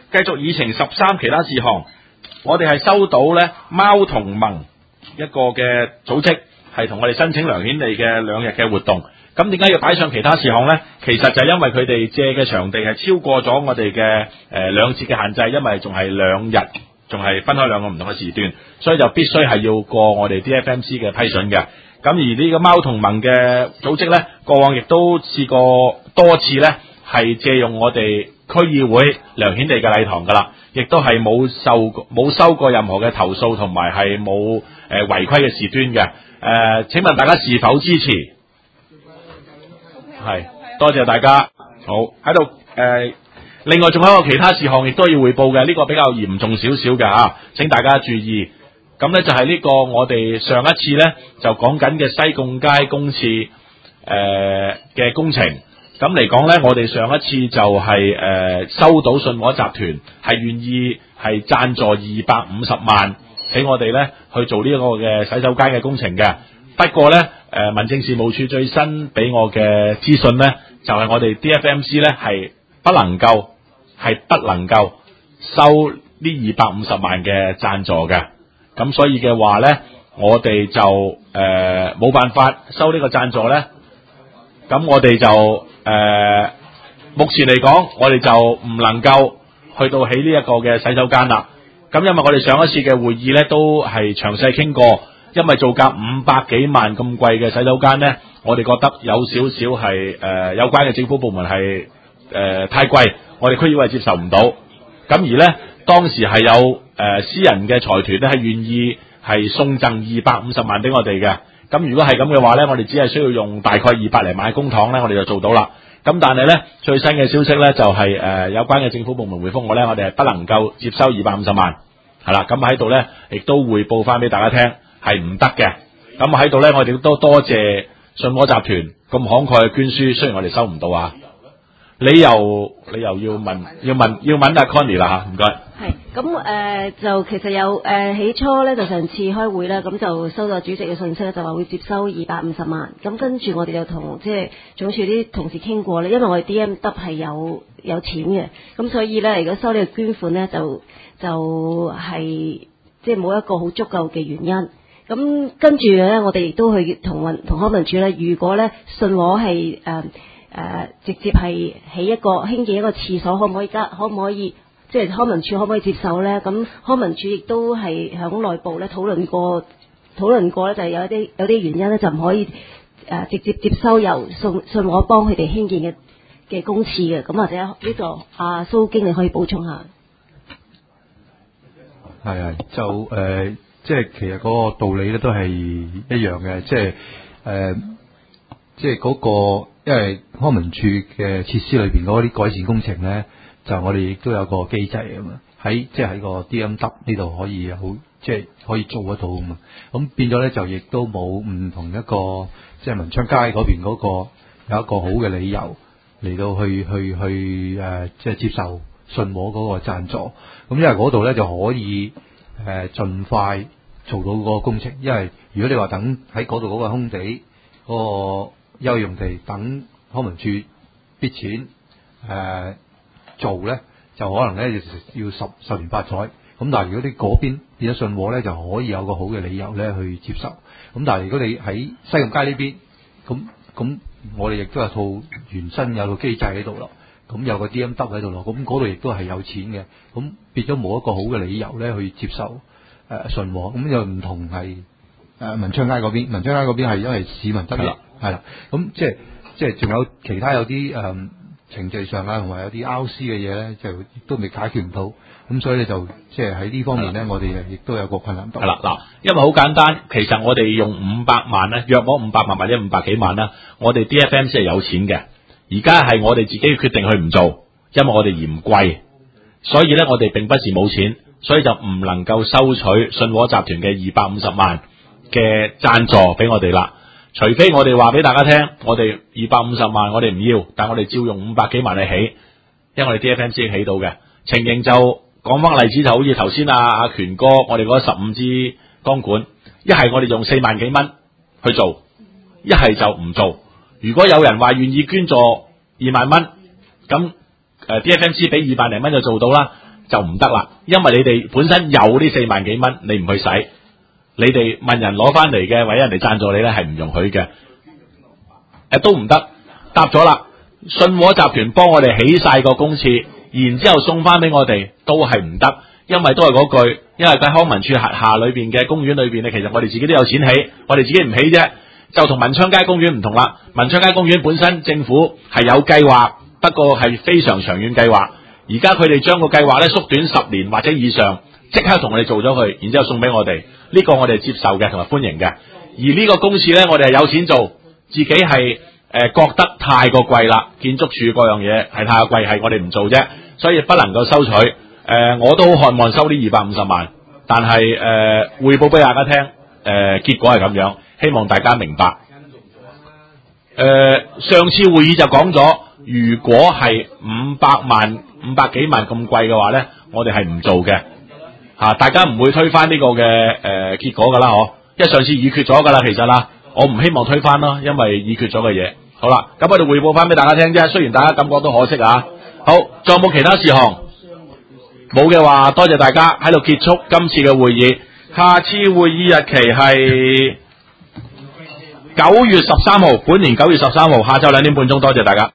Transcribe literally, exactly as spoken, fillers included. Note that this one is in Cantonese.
繼續議程十三其他事項，我哋係收到咧貓同盟一個嘅組織係同我哋申請梁顯利嘅兩日嘅活動。咁點解要擺上其他事項呢？其實就係因為佢哋借嘅場地係超過咗我哋嘅誒兩節嘅限制，因為仲係兩日，仲係分開兩個唔同嘅時段，所以就必須係要過我哋 D F M C 嘅批准嘅。咁而呢個貓同盟嘅組織呢，過往亦都試過多次呢，係借用我哋區議會梁顯利嘅禮堂噶啦，亦都係冇受冇收過任何嘅投訴，同埋係冇誒違規嘅事端嘅。誒、呃，請問大家是否支持？係，多謝大家。好，喺度誒，另外仲有一個其他事項亦都要匯報嘅，呢、這個比較嚴重少少嘅啊，請大家注意。咁咧就係呢個我哋上一次咧就講緊嘅西貢街公廁誒嘅工程。咁嚟講咧，我哋上一次就係、是、誒、呃、收到信和集團係願意係贊助二百五十萬俾我哋咧去做呢個嘅洗手間嘅工程嘅。不過咧，誒、呃、民政事務處最新俾我嘅資訊咧，就係、是、我哋 D F M C 咧係不能夠係不能夠收呢二百五十萬嘅贊助嘅。咁所以嘅話咧，我哋就誒冇、呃、辦法收呢個贊助咧。咁我哋就誒、呃、目前嚟講，我哋就唔能夠去到起呢一個嘅洗手間啦。咁因為我哋上一次嘅會議咧都係詳細傾過，因為造價五百幾萬咁貴嘅洗手間咧，我哋覺得有少少係誒有關嘅政府部門係誒、呃、太貴，我哋區議會係接受唔到。咁而咧當時係有誒、呃、私人嘅財團咧係願意係送贈二百五十萬俾我哋嘅。咁如果係咁嘅話咧，我哋只係需要用大概二百零萬公帑咧，我哋就做到啦。咁但係咧最新嘅消息咧就係、是、誒、呃、有關嘅政府部門回覆我咧，我哋係不能夠接收二百五十萬，係啦。咁喺度咧亦都匯報翻俾大家聽，係唔得嘅。咁喺度咧，我哋都多謝信和集團咁慷慨嘅捐輸，雖然我哋收唔到啊。理由理由要問要問要問阿 Connie 啦嚇，唔該。 係咁誒，就其實有誒、呃、起初咧，就上次開會咧，咁就收到主席嘅信息咧，就話會接收二百五十萬。咁跟住我哋就同即係總署啲同事傾過咧，因為我哋 D M W 係有有錢嘅，咁所以咧，如果收呢個捐款咧，就就係即係冇一個好足夠嘅原因。咁跟住咧，我哋亦都去同運同康文署咧，如果咧信和係誒誒直接係起一個興建一個廁所，可唔可以加？可唔可以？即係康文署可唔可以接受咧？咁康文署亦都係響內部咧討論過，討論過咧就係有一啲有啲原因咧就唔可以誒、呃、直接接收由信信和幫佢哋興建嘅嘅公廁嘅。咁或者呢個阿蘇經理可以補充下。 係係就誒、呃，即係其實嗰個道理咧都係一樣嘅，即係誒、呃，即係嗰、嗰個因為康文署嘅設施裏邊嗰啲改善工程咧。就我哋亦都有個機制啊嘛，喺即係喺個 D M W 呢度可以好即係可以做得到啊嘛。咁變咗咧就亦都冇唔同一個即係文昌街嗰邊嗰個有一個好嘅理由嚟到去去去誒、呃、即係接受信和嗰個贊助。咁因為嗰度咧就可以誒盡、呃、快做到嗰個工程。因為如果你話等喺嗰度嗰個空地嗰、嗰個休用地等康文署逼錢誒。呃做咧就可能咧要十十年八載，咁但係如果你嗰邊變咗信和咧，就可以有個好嘅理由咧去接受。咁但係如果你喺西貢街呢邊，咁咁我哋亦都有套原身有個機制喺度咯，咁有個 D M W 喺度咯，咁嗰度亦都係有錢嘅，咁變咗冇一個好嘅理由咧去接受誒信和，咁又唔同係誒文昌街嗰邊，文昌街嗰邊係因為市民得益，係啦，咁即係即係仲有其他有啲誒。嗯程序上啊，同埋有啲 R C 嘅嘢咧，就亦都未解決唔到，咁所以咧就即係喺呢方面咧，我哋亦都有個困難度。 係啦，嗱，因為好簡單，其實我哋用五百萬咧，約摸五百萬或者五百幾萬啦，我哋 D F M C 係有錢嘅，而家係我哋自己決定去唔做，因為我哋嫌貴，所以咧我哋並不是冇錢，所以就唔能夠收取信和集團嘅二百五十萬嘅贊助俾我哋啦。除非我哋話俾大家聽，我哋二百五十萬我哋唔要，但我哋照用五百幾萬去起，因為我哋 D F M C 已經起到嘅情形。就講翻個例子，就好似頭先阿阿權哥，我哋嗰十五支鋼管，一係我哋用四萬幾蚊去做，一係就唔做。如果有人話願意捐助二萬蚊，咁誒 D F M C 俾二百零蚊就做到啦。 就唔得啦，因為你哋本身有呢四萬幾蚊，你唔去使，你哋問人攞翻嚟嘅，或者人哋贊助你咧，係唔容許嘅。誒都唔得，答咗啦。信和集團幫我哋起晒個公廁，然之後送翻俾我哋，都係唔得，因為都係嗰句，因為喺康文署轄下裏邊嘅公園裏邊咧，其實我哋自己都有錢起，我哋自己唔起啫，就同文昌街公園唔同啦。文昌街公園本身政府係有計劃，不過係非常長遠計劃。而家佢哋將個計劃咧縮短十年或者以上，即刻同我哋做咗佢，然之後送俾我哋，呢個我哋接受嘅同埋歡迎嘅。而呢個公廁咧，我哋係有錢做，自己係。誒、呃，覺得太過貴啦，建築署嗰樣嘢係太過貴，係我哋唔做啫，所以不能夠收取。誒、呃，我都好渴望收呢二百五十萬，但係誒匯報俾大家聽，誒、呃、結果係咁樣，希望大家明白。誒、呃，上次會議就講咗，如果係五百萬、五百幾萬咁貴嘅話咧，我哋係唔做嘅。吓、啊，大家唔會推翻呢個嘅誒、呃、結果噶啦，嗬，因為上次議決咗噶啦，其實啦。我唔希望推翻咯，因為議決咗嘅嘢。好啦，咁我哋匯報翻俾大家聽啫。雖然大家感覺到可惜啊。好，仲有冇其他事項？冇嘅話，多謝大家喺度結束今次嘅會議。下次會議日期係九月十三號，本年九月十三號下晝兩點半鐘。多謝大家。